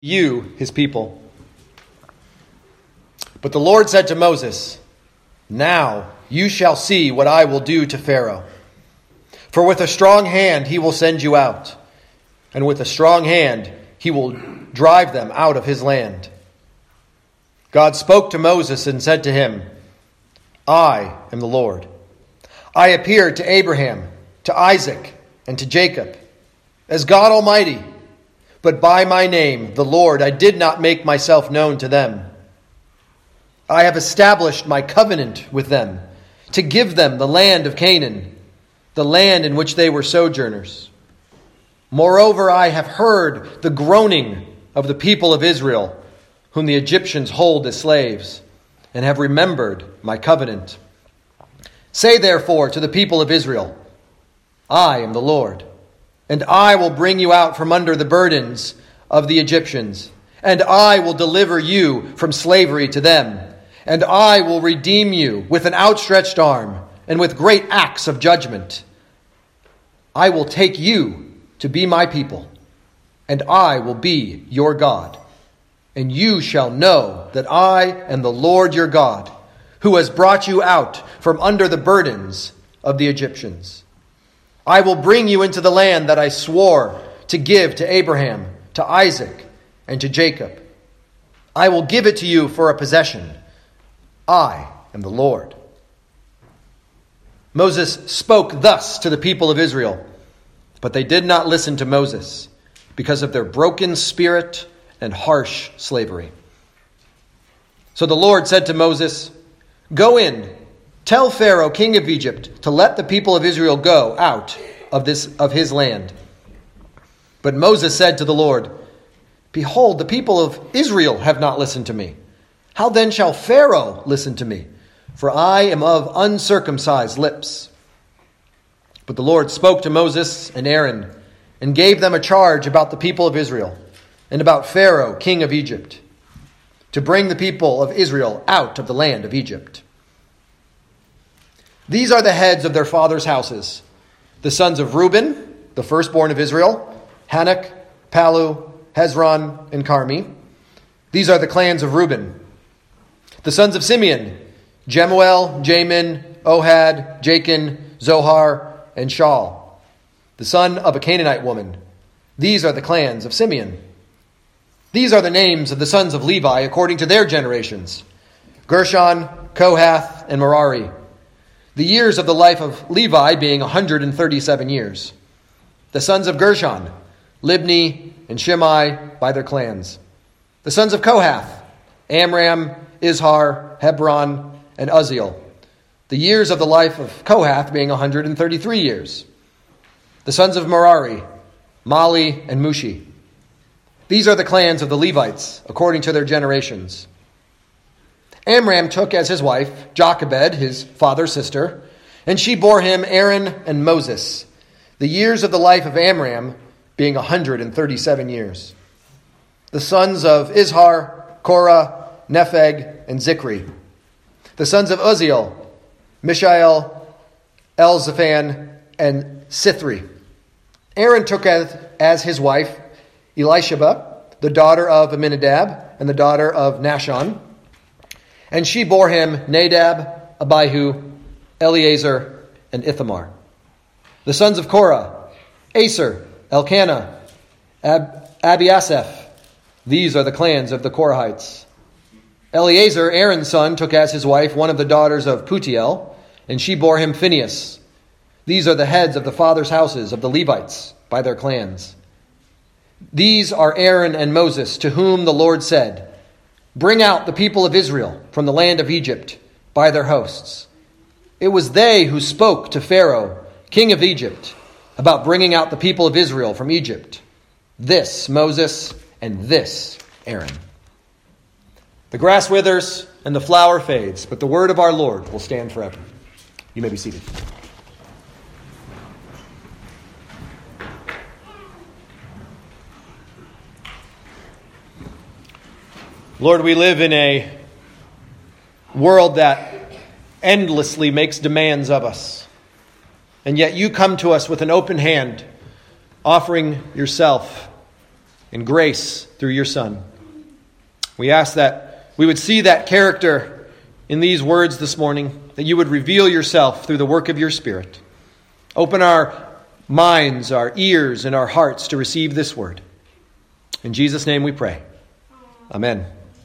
you, his people. But the Lord said to Moses, "Now you shall see what I will do to Pharaoh. For with a strong hand he will send you out, and with a strong hand he will drive them out of his land." God spoke to Moses and said to him, "I am the Lord. I appeared to Abraham, to Isaac, and to Jacob as God Almighty. But by my name, the Lord, I did not make myself known to them. I have established my covenant with them to give them the land of Canaan, the land in which they were sojourners. Moreover, I have heard the groaning of the people of Israel, whom the Egyptians hold as slaves, and have remembered my covenant. Say therefore to the people of Israel, I am the Lord. And I will bring you out from under the burdens of the Egyptians, and I will deliver you from slavery to them, and I will redeem you with an outstretched arm and with great acts of judgment. I will take you to be my people, and I will be your God, and you shall know that I am the Lord your God, who has brought you out from under the burdens of the Egyptians. I will bring you into the land that I swore to give to Abraham, to Isaac, and to Jacob. I will give it to you for a possession. I am the Lord." Moses spoke thus to the people of Israel, but they did not listen to Moses because of their broken spirit and harsh slavery. So the Lord said to Moses, "Go in, tell Pharaoh, king of Egypt, to let the people of Israel go out of his land." But Moses said to the Lord, "Behold, the people of Israel have not listened to me. How then shall Pharaoh listen to me? For I am of uncircumcised lips." But the Lord spoke to Moses and Aaron and gave them a charge about the people of Israel and about Pharaoh, king of Egypt, to bring the people of Israel out of the land of Egypt. These are the heads of their fathers' houses: the sons of Reuben, the firstborn of Israel, Hanok, Palu, Hezron, and Carmi. These are the clans of Reuben. The sons of Simeon, Jemuel, Jamin, Ohad, Jachin, Zohar, and Shaul, the son of a Canaanite woman. These are the clans of Simeon. These are the names of the sons of Levi according to their generations: Gershon, Kohath, and Merari. The years of the life of Levi being 137 years. The sons of Gershon, Libni and Shimei by their clans. The sons of Kohath, Amram, Izhar, Hebron, and Uzziel. The years of the life of Kohath being 133 years. The sons of Merari, Mali and Mushi. These are the clans of the Levites according to their generations. Amram took as his wife Jochebed, his father's sister, and she bore him Aaron and Moses, the years of the life of Amram being 137 years. The sons of Izhar, Korah, Nepheg, and Zikri. The sons of Uzziel, Mishael, Elzaphan, and Sithri. Aaron took as his wife Elisheba, the daughter of Amminadab and the daughter of Nashon, and she bore him Nadab, Abihu, Eleazar, and Ithamar. The sons of Korah, Aser, Elkanah, Abiasaph. These are the clans of the Korahites. Eleazar, Aaron's son, took as his wife one of the daughters of Putiel, and she bore him Phinehas. These are the heads of the fathers' houses of the Levites by their clans. These are Aaron and Moses, to whom the Lord said, "Bring out the people of Israel from the land of Egypt by their hosts." It was they who spoke to Pharaoh, king of Egypt, about bringing out the people of Israel from Egypt. This Moses and this Aaron. The grass withers and the flower fades, but the word of our Lord will stand forever. You may be seated. Lord, we live in a world that endlessly makes demands of us. And yet you come to us with an open hand, offering yourself and grace through your Son. We ask that we would see that character in these words this morning, that you would reveal yourself through the work of your Spirit. Open our minds, our ears, and our hearts to receive this word. In Jesus' name we pray. Amen.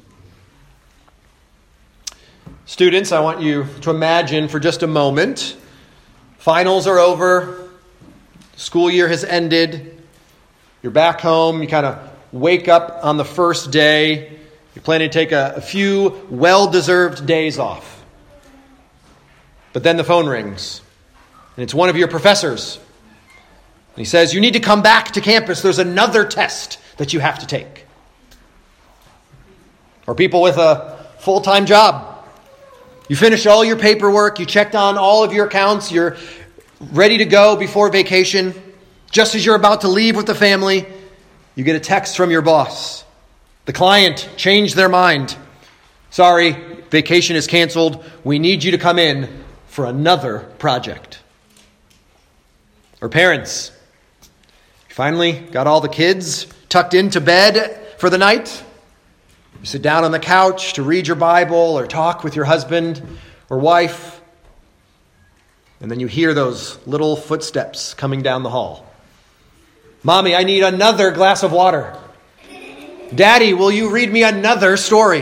Students, I want you to imagine for just a moment, finals are over, school year has ended, you're back home, you kind of wake up on the first day, you're planning to take a few well-deserved days off. But then the phone rings, and it's one of your professors. And he says, you need to come back to campus, there's another test that you have to take. Or people with a full-time job. You finished all your paperwork, you checked on all of your accounts, you're ready to go before vacation. Just as you're about to leave with the family, you get a text from your boss. The client changed their mind. Sorry, vacation is canceled. We need you to come in for another project. Or parents, you finally got all the kids tucked into bed for the night. You sit down on the couch to read your Bible or talk with your husband or wife. And then you hear those little footsteps coming down the hall. Mommy, I need another glass of water. Daddy, will you read me another story?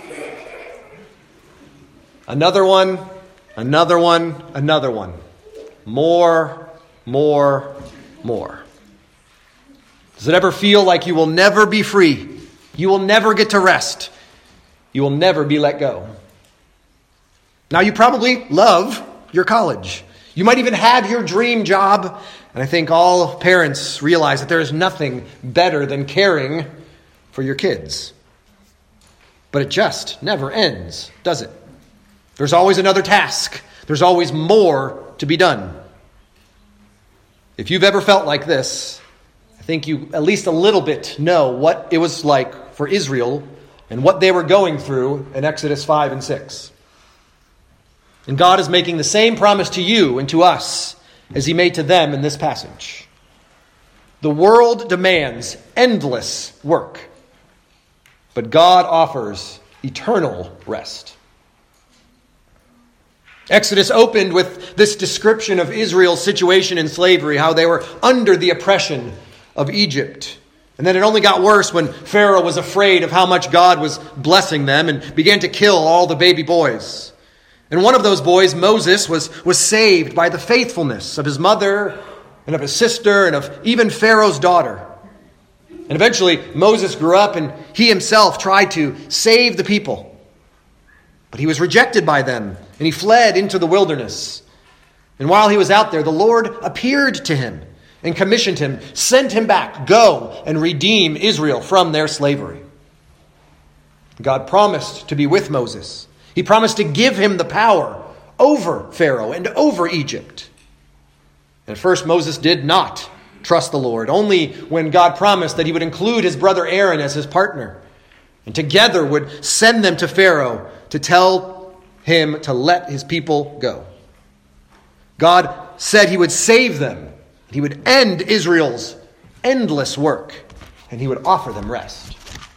Another one, another one, another one. More. Does it ever feel like you will never be free? You will never get to rest. You will never be let go. Now, you probably love your college. You might even have your dream job. And I think all parents realize that there is nothing better than caring for your kids. But it just never ends, does it? There's always another task. There's always more to be done. If you've ever felt like this, I think you at least a little bit know what it was like for Israel and what they were going through in Exodus 5 and 6. And God is making the same promise to you and to us as he made to them in this passage. The world demands endless work, but God offers eternal rest. Exodus opened with this description of Israel's situation in slavery, how they were under the oppression of Egypt. And then it only got worse when Pharaoh was afraid of how much God was blessing them and began to kill all the baby boys. And one of those boys, Moses, was saved by the faithfulness of his mother and of his sister and of even Pharaoh's daughter. And eventually Moses grew up and he himself tried to save the people. But he was rejected by them and he fled into the wilderness. And while he was out there, the Lord appeared to him and commissioned him, sent him back, go and redeem Israel from their slavery. God promised to be with Moses. He promised to give him the power over Pharaoh and over Egypt. And at first Moses did not trust the Lord, only when God promised that he would include his brother Aaron as his partner, and together would send them to Pharaoh to tell him to let his people go. God said he would save them. He would end Israel's endless work, and he would offer them rest.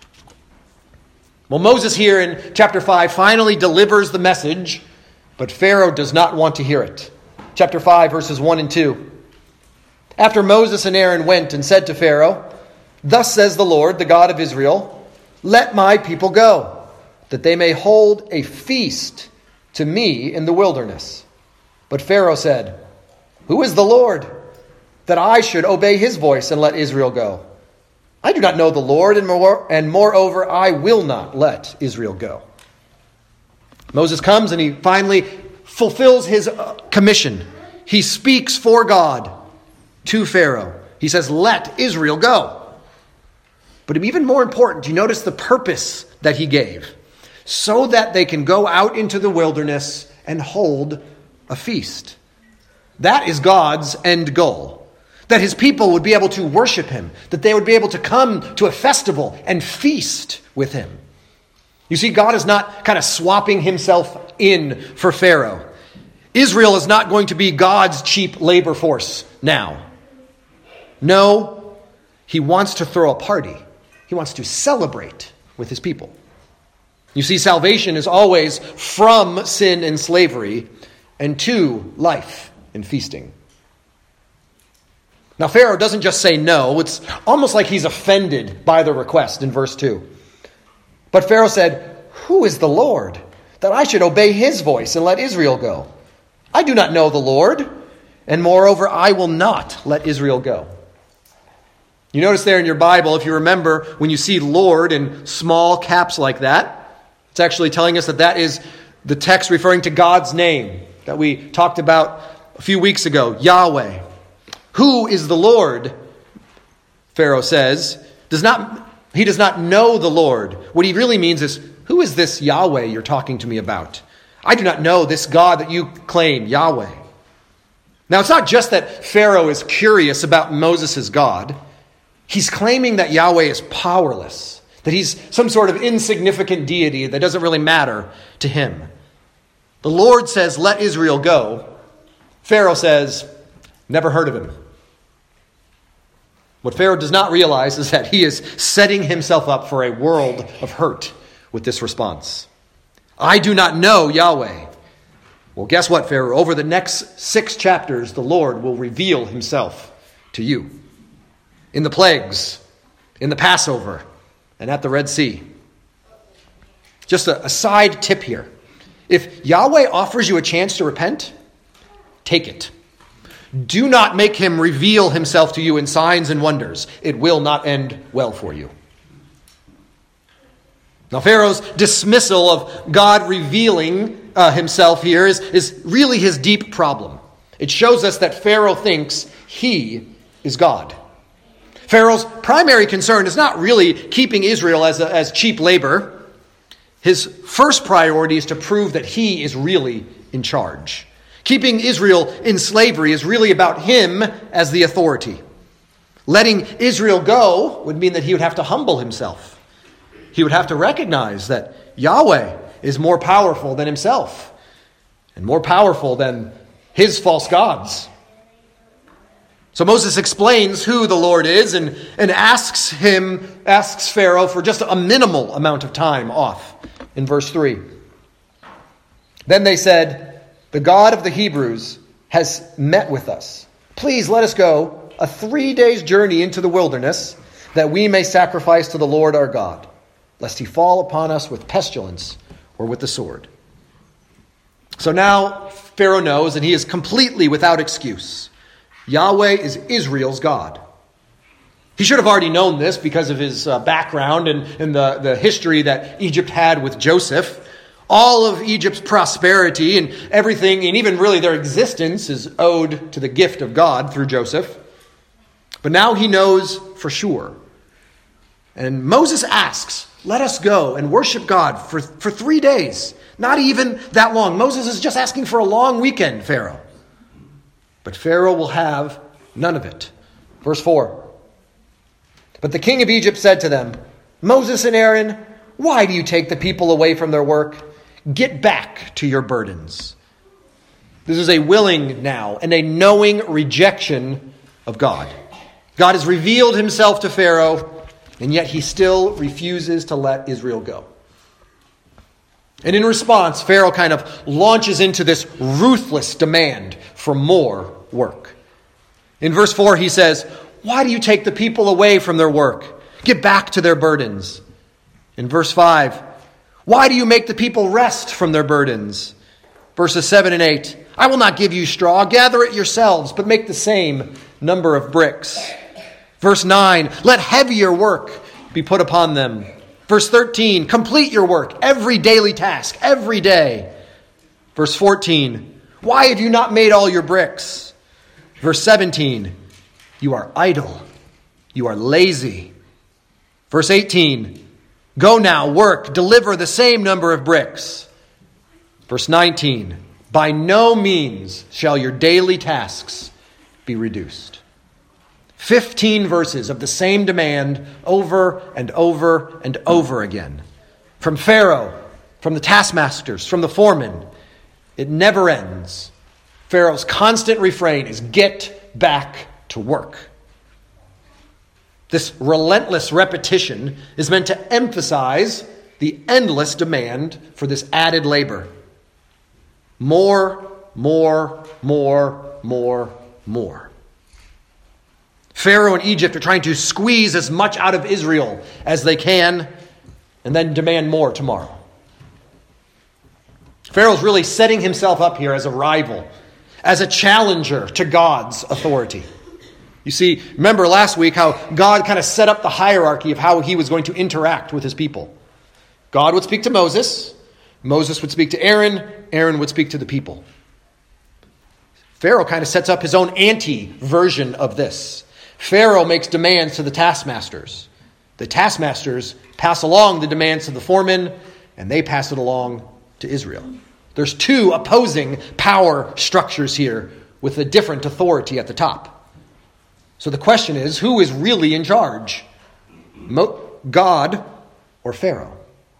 Well, Moses here in chapter 5 finally delivers the message, but Pharaoh does not want to hear it. Chapter 5, verses 1 and 2. After Moses and Aaron went and said to Pharaoh, "Thus says the Lord, the God of Israel, let my people go, that they may hold a feast to me in the wilderness." But Pharaoh said, "Who is the Lord, that I should obey his voice and let Israel go? I do not know the Lord, and moreover, I will not let Israel go." Moses comes and he finally fulfills his commission. He speaks for God to Pharaoh. He says, "Let Israel go." But even more important, you notice the purpose that he gave. So that they can go out into the wilderness and hold a feast. That is God's end goal. That his people would be able to worship him. That they would be able to come to a festival and feast with him. You see, God is not kind of swapping himself in for Pharaoh. Israel is not going to be God's cheap labor force now. No, he wants to throw a party He wants to celebrate with his people. You see, salvation is always from sin and slavery and to life and feasting. Now, Pharaoh doesn't just say no. It's almost like he's offended by the request in verse 2. But Pharaoh said, "Who is the Lord, that I should obey his voice and let Israel go? I do not know the Lord, and moreover, I will not let Israel go." You notice there in your Bible, if you remember, when you see Lord in small caps like that, it's actually telling us that that is the text referring to God's name that we talked about a few weeks ago, Yahweh. Who is the Lord? Pharaoh says. He does not know the Lord. What he really means is, who is this Yahweh you're talking to me about? I do not know this God that you claim, Yahweh. Now, it's not just that Pharaoh is curious about Moses' God. He's claiming that Yahweh is powerless, that he's some sort of insignificant deity that doesn't really matter to him. The Lord says, "Let Israel go." Pharaoh says, "Never heard of him." What Pharaoh does not realize is that he is setting himself up for a world of hurt with this response. I do not know Yahweh. Well, guess what, Pharaoh? Over the next 6 chapters, the Lord will reveal himself to you. In the plagues, in the Passover, and at the Red Sea. Just a side tip here. If Yahweh offers you a chance to repent, take it. Do not make him reveal himself to you in signs and wonders. It will not end well for you. Now, Pharaoh's dismissal of God revealing himself here is really his deep problem. It shows us that Pharaoh thinks he is God. Pharaoh's primary concern is not really keeping Israel as cheap labor. His first priority is to prove that he is really in charge. Keeping Israel in slavery is really about him as the authority. Letting Israel go would mean that he would have to humble himself. He would have to recognize that Yahweh is more powerful than himself and more powerful than his false gods. So Moses explains who the Lord is and asks Pharaoh for just a minimal amount of time off in verse 3. Then they said, "The God of the Hebrews has met with us. Please let us go a 3 days' journey into the wilderness, that we may sacrifice to the Lord our God, lest he fall upon us with pestilence or with the sword." So now Pharaoh knows, and he is completely without excuse. Yahweh is Israel's God. He should have already known this because of his background and the history that Egypt had with Joseph. All of Egypt's prosperity and everything, and even really their existence, is owed to the gift of God through Joseph. But now he knows for sure. And Moses asks, "Let us go and worship God for 3 days." Not even that long. Moses is just asking for a long weekend, Pharaoh. But Pharaoh will have none of it. Verse 4. But the king of Egypt said to them, "Moses and Aaron, why do you take the people away from their work? Get back to your burdens." This is a willing now and a knowing rejection of God. God has revealed himself to Pharaoh, and yet he still refuses to let Israel go. And in response, Pharaoh kind of launches into this ruthless demand for more work. In verse 4, he says, "Why do you take the people away from their work? Get back to their burdens." In verse 5, "Why do you make the people rest from their burdens?" Verses 7 and 8, "I will not give you straw. Gather it yourselves, but make the same number of bricks." Verse 9, "Let heavier work be put upon them." Verse 13, "Complete your work, every daily task, every day." Verse 14, "Why have you not made all your bricks?" Verse 17, "You are idle. You are lazy." Verse 18, "Go now, work, deliver the same number of bricks." Verse 19, "By no means shall your daily tasks be reduced." 15 verses of the same demand over and over and over again. From Pharaoh, from the taskmasters, from the foremen. It never ends. Pharaoh's constant refrain is, "Get back to work." This relentless repetition is meant to emphasize the endless demand for this added labor. More, more, more, more, more. Pharaoh and Egypt are trying to squeeze as much out of Israel as they can and then demand more tomorrow. Pharaoh's really setting himself up here as a rival, as a challenger to God's authority. You see, remember last week how God kind of set up the hierarchy of how he was going to interact with his people. God would speak to Moses. Moses would speak to Aaron. Aaron would speak to the people. Pharaoh kind of sets up his own anti-version of this. Pharaoh makes demands to the taskmasters. The taskmasters pass along the demands to the foremen, and they pass it along to Israel. There's two opposing power structures here with a different authority at the top. So the question is, who is really in charge? God or Pharaoh?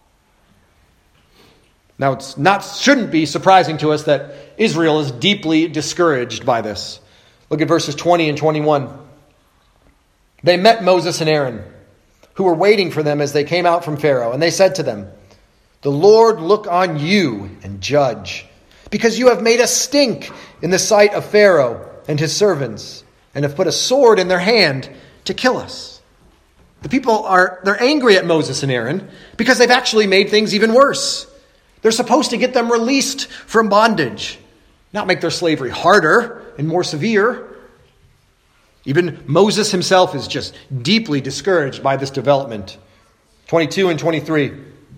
Now, shouldn't be surprising to us that Israel is deeply discouraged by this. Look at verses 20 and 21. They met Moses and Aaron, who were waiting for them as they came out from Pharaoh, and they said to them, "The Lord look on you and judge, because you have made us stink in the sight of Pharaoh and his servants, and have put a sword in their hand to kill us." The people they're angry at Moses and Aaron because they've actually made things even worse. They're supposed to get them released from bondage, not make their slavery harder and more severe. Even Moses himself is just deeply discouraged by this development. 22 and 23.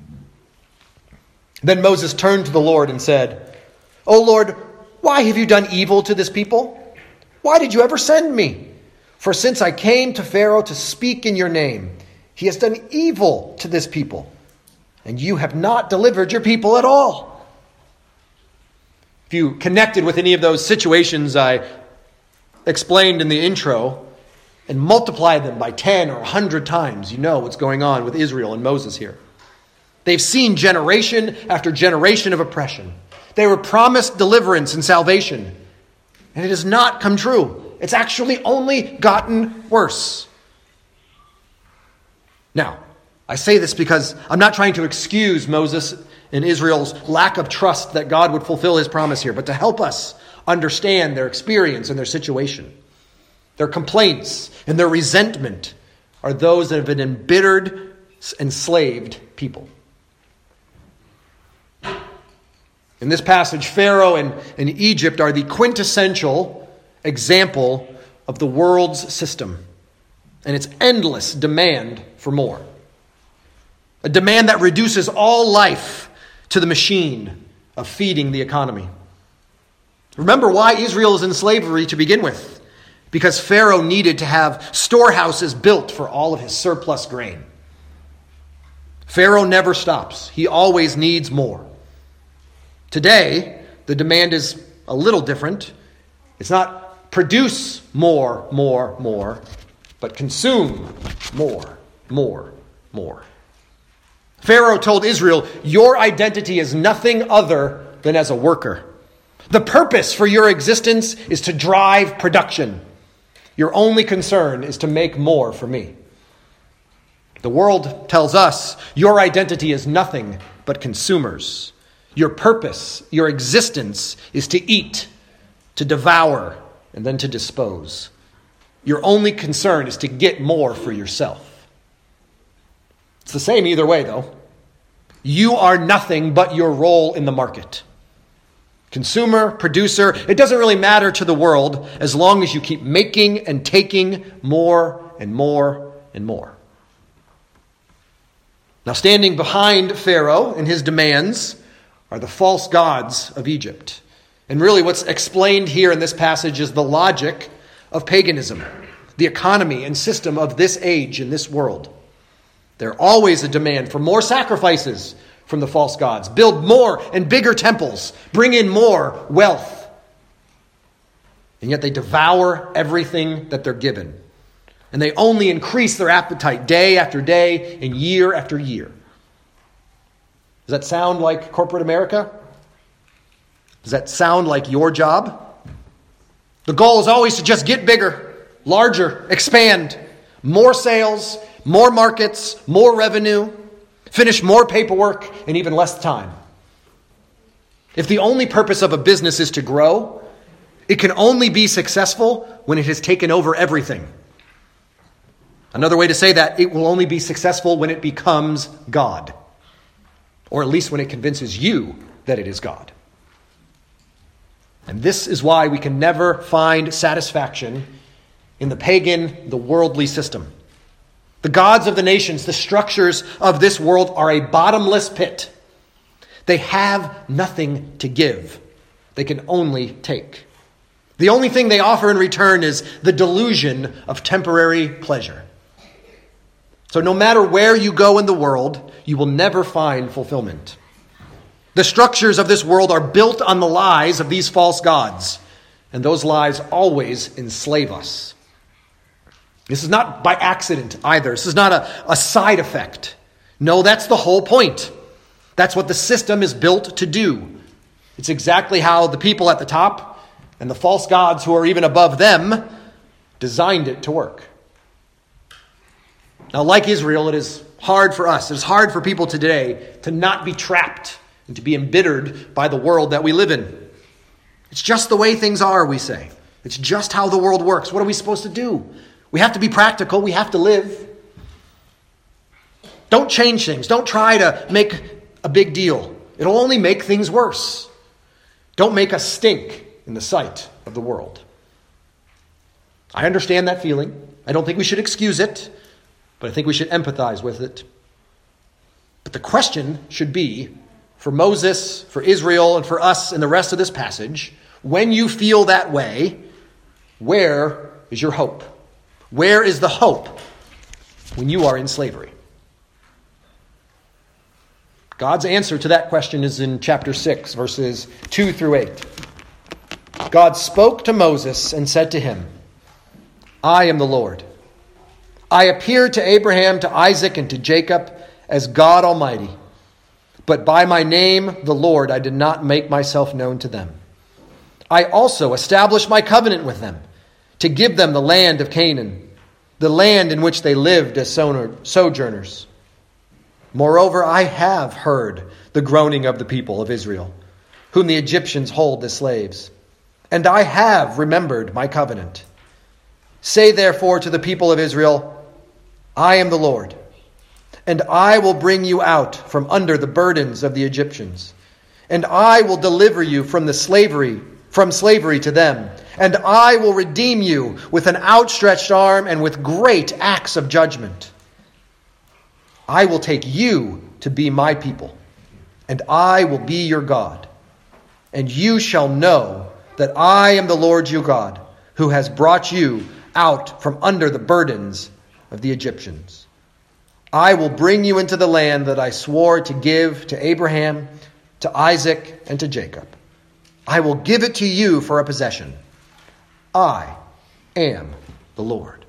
Then Moses turned to the Lord and said, "O Lord, why have you done evil to this people? Why did you ever send me? For since I came to Pharaoh to speak in your name, he has done evil to this people, and you have not delivered your people at all." If you connected with any of those situations I explained in the intro and multiplied them by 10 or 100 times, you know what's going on with Israel and Moses here. They've seen generation after generation of oppression. They were promised deliverance and salvation, and it has not come true. It's actually only gotten worse. Now, I say this because I'm not trying to excuse Moses and Israel's lack of trust that God would fulfill his promise here, but to help us understand their experience and their situation. Their complaints and their resentment are those that have been embittered, enslaved people. In this passage, Pharaoh and Egypt are the quintessential example of the world's system and its endless demand for more. A demand that reduces all life to the machine of feeding the economy. Remember why Israel is in slavery to begin with. Because Pharaoh needed to have storehouses built for all of his surplus grain. Pharaoh never stops. He always needs more. Today, the demand is a little different. It's not produce more, but consume more. Pharaoh told Israel, your identity is nothing other than as a worker. The purpose for your existence is to drive production. Your only concern is to make more for me. The world tells us your identity is nothing but consumers. Your purpose, your existence is to eat, to devour, and then to dispose. Your only concern is to get more for yourself. It's the same either way, though. You are nothing but your role in the market. Consumer, producer, it doesn't really matter to the world as long as you keep making and taking more and more and more. Now, standing behind Pharaoh and his demands are the false gods of Egypt. And really what's explained here in this passage is the logic of paganism, the economy and system of this age in this world. There's always a demand for more sacrifices from the false gods. Build more and bigger temples. Bring in more wealth. And yet they devour everything that they're given. And they only increase their appetite day after day and year after year. Does that sound like corporate America? Does that sound like your job? The goal is always to just get bigger, larger, expand, more sales, more markets, more revenue, finish more paperwork in even less time. If the only purpose of a business is to grow, it can only be successful when it has taken over everything. Another way to say that, it will only be successful when it becomes God. Or at least when it convinces you that it is God. And this is why we can never find satisfaction in the pagan, the worldly system. The gods of the nations, the structures of this world are a bottomless pit. They have nothing to give. They can only take. The only thing they offer in return is the delusion of temporary pleasure. So no matter where you go in the world, you will never find fulfillment. The structures of this world are built on the lies of these false gods, and those lies always enslave us. This is not by accident either. This is not a side effect. No, that's the whole point. That's what the system is built to do. It's exactly how the people at the top and the false gods who are even above them designed it to work. Now, like Israel, it is hard for us, it is hard for people today to not be trapped and to be embittered by the world that we live in. It's just the way things are, we say. It's just how the world works. What are we supposed to do? We have to be practical. We have to live. Don't change things. Don't try to make a big deal. It'll only make things worse. Don't make us stink in the sight of the world. I understand that feeling. I don't think we should excuse it, but I think we should empathize with it. But the question should be, for Moses, for Israel, and for us in the rest of this passage, when you feel that way, where is your hope? Where is the hope when you are in slavery? God's answer to that question is in chapter 6, verses 2 through 8. God spoke to Moses and said to him, I am the Lord. I appeared to Abraham, to Isaac, and to Jacob as God Almighty. But by my name, the Lord, I did not make myself known to them. I also established my covenant with them to give them the land of Canaan, the land in which they lived as sojourners. Moreover, I have heard the groaning of the people of Israel, whom the Egyptians hold as slaves, and I have remembered my covenant. Say therefore to the people of Israel, I am the Lord, and I will bring you out from under the burdens of the Egyptians, and I will deliver you from slavery to them, and I will redeem you with an outstretched arm and with great acts of judgment. I will take you to be my people, and I will be your God. And you shall know that I am the Lord your God, who has brought you out from under the burdens of the Egyptians. I will bring you into the land that I swore to give to Abraham, to Isaac, and to Jacob. I will give it to you for a possession. I am the Lord.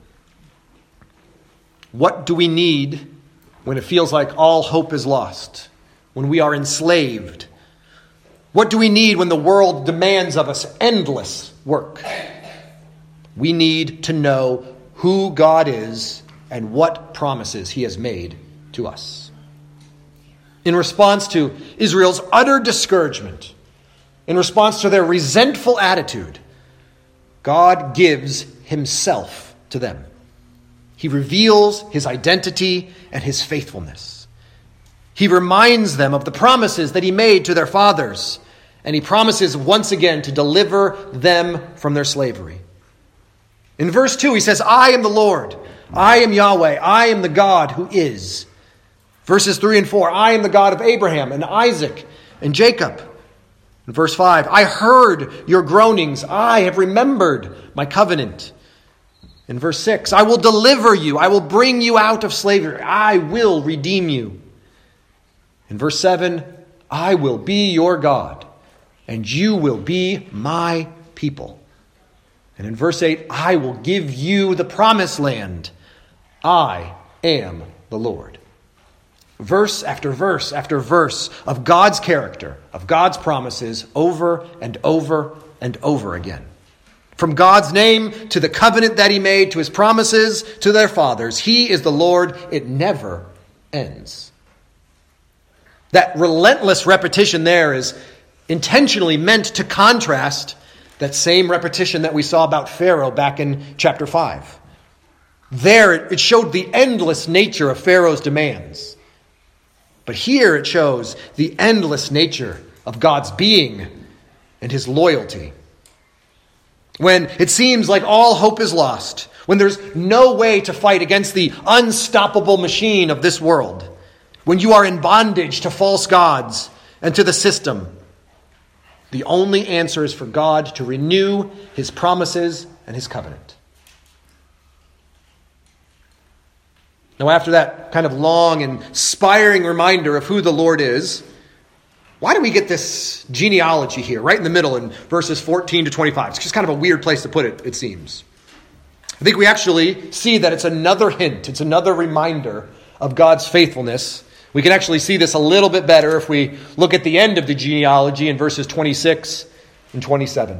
What do we need when it feels like all hope is lost, when we are enslaved? What do we need when the world demands of us endless work? We need to know who God is and what promises he has made to us. In response to Israel's utter discouragement, in response to their resentful attitude, God gives himself to them. He reveals his identity and his faithfulness. He reminds them of the promises that he made to their fathers, and he promises once again to deliver them from their slavery. In verse 2, he says, I am the Lord. I am Yahweh. I am the God who is. Verses 3 and 4, I am the God of Abraham and Isaac and Jacob. In verse 5, I heard your groanings. I have remembered my covenant. In verse 6, I will deliver you. I will bring you out of slavery. I will redeem you. In verse 7, I will be your God, and you will be my people. And in verse 8, I will give you the promised land. I am the Lord. Verse after verse after verse of God's character, of God's promises, over and over and over again. From God's name to the covenant that he made, to his promises to their fathers, he is the Lord. It never ends. That relentless repetition there is intentionally meant to contrast that same repetition that we saw about Pharaoh back in chapter 5. There, it showed the endless nature of Pharaoh's demands. But here it shows the endless nature of God's being and his loyalty. When it seems like all hope is lost, when there's no way to fight against the unstoppable machine of this world, when you are in bondage to false gods and to the system, the only answer is for God to renew his promises and his covenant. Now, after that kind of long and inspiring reminder of who the Lord is, why do we get this genealogy here, right in the middle in verses 14 to 25? It's just kind of a weird place to put it, it seems. I think we actually see that it's another hint, it's another reminder of God's faithfulness. We can actually see this a little bit better if we look at the end of the genealogy in verses 26 and 27.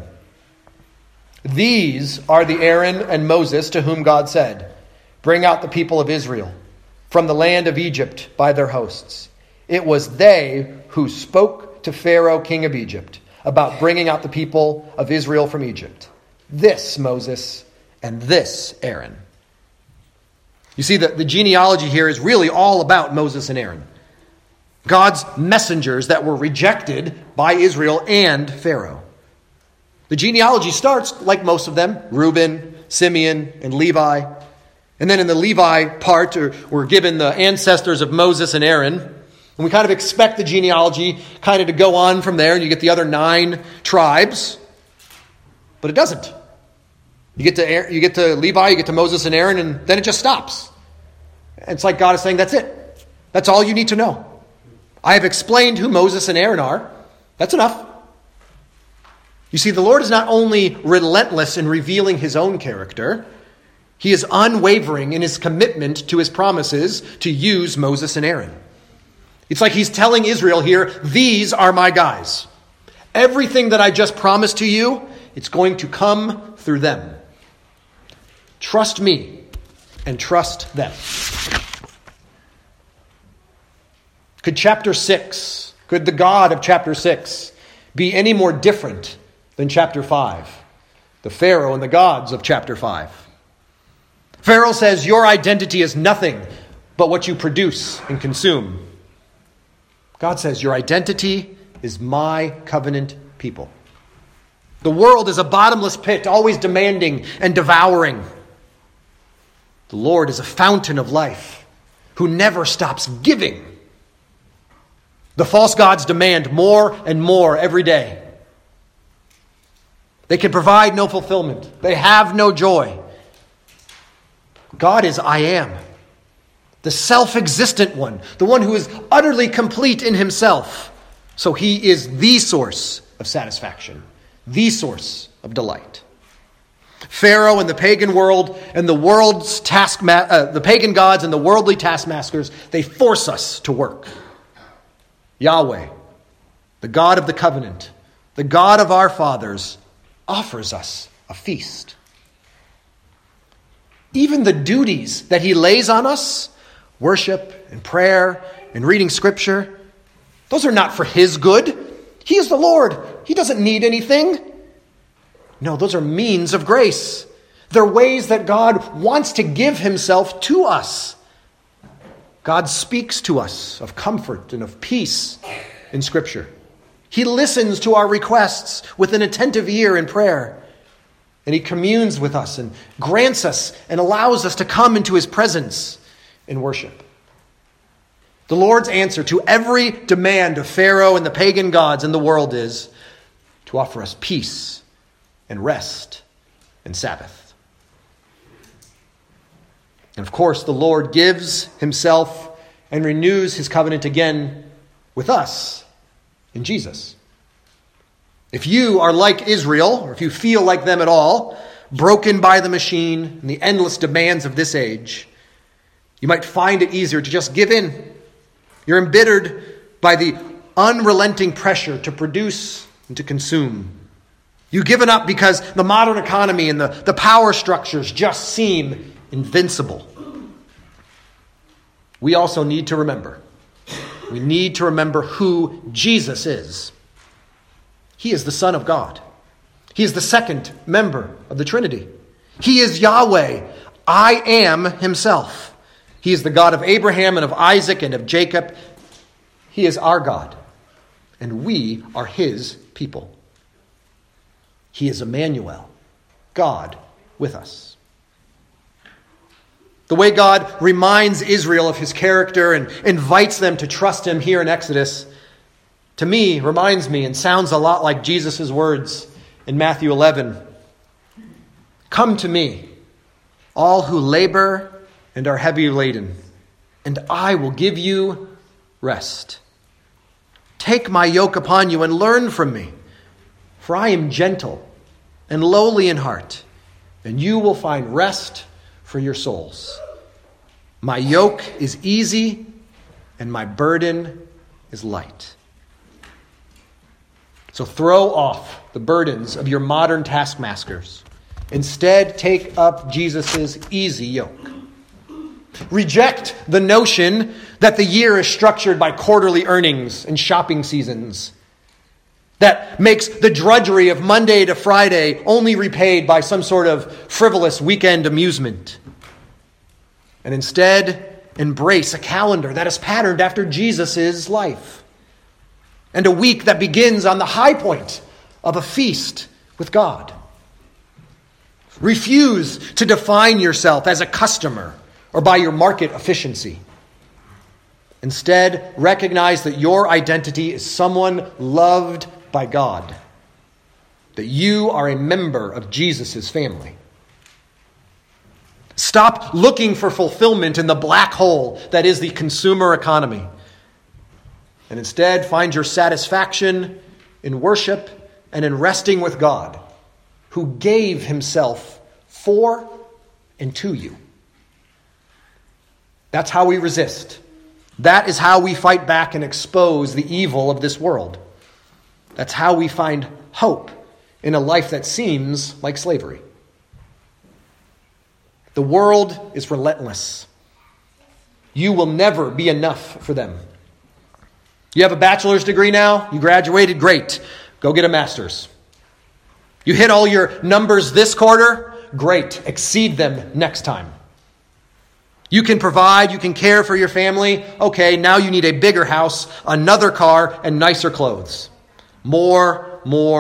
These are the Aaron and Moses to whom God said, "Bring out the people of Israel from the land of Egypt by their hosts." It was they who spoke to Pharaoh, king of Egypt, about bringing out the people of Israel from Egypt. This Moses and this Aaron. You see, the genealogy here is really all about Moses and Aaron, God's messengers that were rejected by Israel and Pharaoh. The genealogy starts, like most of them, Reuben, Simeon, and Levi. And then in the Levi part, we're given the ancestors of Moses and Aaron. And we kind of expect the genealogy kind of to go on from there, and you get the other 9 tribes. But it doesn't. You get to Levi, you get to Moses and Aaron, and then it just stops. And it's like God is saying, that's it. That's all you need to know. I have explained who Moses and Aaron are. That's enough. You see, the Lord is not only relentless in revealing his own character, he is unwavering in his commitment to his promises to use Moses and Aaron. It's like he's telling Israel here, these are my guys. Everything that I just promised to you, it's going to come through them. Trust me and trust them. Could the God of chapter 6 be any more different than chapter 5? The Pharaoh and the gods of chapter 5. Pharaoh says, your identity is nothing but what you produce and consume. God says, your identity is my covenant people. The world is a bottomless pit, always demanding and devouring. The Lord is a fountain of life who never stops giving. The false gods demand more and more every day. They can provide no fulfillment. They have no joy. God is I am, the self-existent one, the one who is utterly complete in himself. So he is the source of satisfaction, the source of delight. Pharaoh and the pagan world and the world's the pagan gods and the worldly taskmasters, they force us to work. Yahweh, the God of the covenant, the God of our fathers, offers us a feast. Even the duties that he lays on us, worship and prayer and reading scripture, those are not for his good. He is the Lord. He doesn't need anything. No, those are means of grace. They're ways that God wants to give himself to us. God speaks to us of comfort and of peace in Scripture. He listens to our requests with an attentive ear in prayer. And he communes with us and grants us and allows us to come into his presence in worship. The Lord's answer to every demand of Pharaoh and the pagan gods in the world is to offer us peace and rest and Sabbath. And of course, the Lord gives himself and renews his covenant again with us in Jesus. If you are like Israel, or if you feel like them at all, broken by the machine and the endless demands of this age, you might find it easier to just give in. You're embittered by the unrelenting pressure to produce and to consume. You've given up because the modern economy and the power structures just seem invincible. We also need to remember. We need to remember who Jesus is. He is the Son of God. He is the second member of the Trinity. He is Yahweh. I am himself. He is the God of Abraham and of Isaac and of Jacob. He is our God, and we are his people. He is Emmanuel, God with us. The way God reminds Israel of his character and invites them to trust him here in Exodus, to me, reminds me and sounds a lot like Jesus' words in Matthew 11. Come to me, all who labor and are heavy laden, and I will give you rest. Take my yoke upon you and learn from me, for I am gentle and lowly in heart, and you will find rest for your souls. My yoke is easy and my burden is light. So throw off the burdens of your modern taskmasters. Instead, take up Jesus' easy yoke. Reject the notion that the year is structured by quarterly earnings and shopping seasons, that makes the drudgery of Monday to Friday only repaid by some sort of frivolous weekend amusement. And instead, embrace a calendar that is patterned after Jesus' life, and a week that begins on the high point of a feast with God. Refuse to define yourself as a customer or by your market efficiency. Instead, recognize that your identity is someone loved by God, that you are a member of Jesus' family. Stop looking for fulfillment in the black hole that is the consumer economy, and instead find your satisfaction in worship and in resting with God, who gave himself for and to you. That's how we resist. That is how we fight back and expose the evil of this world. That's how we find hope in a life that seems like slavery. The world is relentless. You will never be enough for them. You have a bachelor's degree now? You graduated? Great. Go get a master's. You hit all your numbers this quarter? Great. Exceed them next time. You can provide, you can care for your family. Okay, now you need a bigger house, another car, and nicer clothes. More.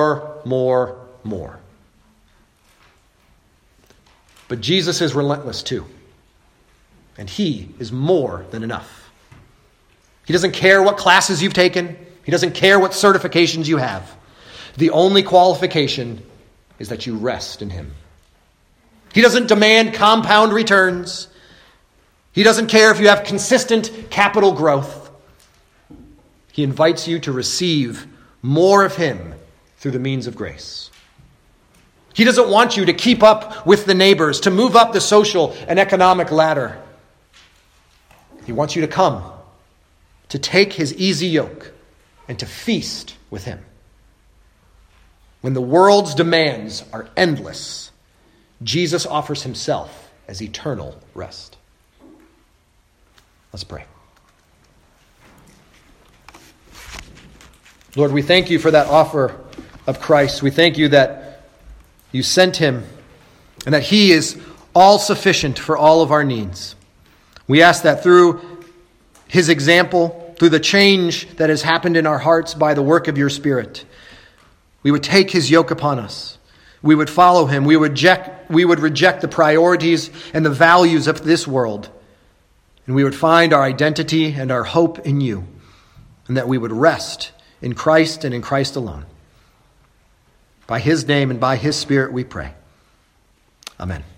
But Jesus is relentless too. And he is more than enough. He doesn't care what classes you've taken. He doesn't care what certifications you have. The only qualification is that you rest in him. He doesn't demand compound returns. He doesn't care if you have consistent capital growth. He invites you to receive more of him through the means of grace. He doesn't want you to keep up with the neighbors, to move up the social and economic ladder. He wants you to come, to take his easy yoke, and to feast with him. When the world's demands are endless, Jesus offers himself as eternal rest. Let's pray. Lord, we thank you for that offer of Christ. We thank you that you sent him and that he is all sufficient for all of our needs. We ask that through his example, through the change that has happened in our hearts by the work of your Spirit, we would take his yoke upon us. We would follow him. We would reject the priorities and the values of this world. And we would find our identity and our hope in you. And that we would rest in Christ and in Christ alone. By his name and by his Spirit we pray. Amen.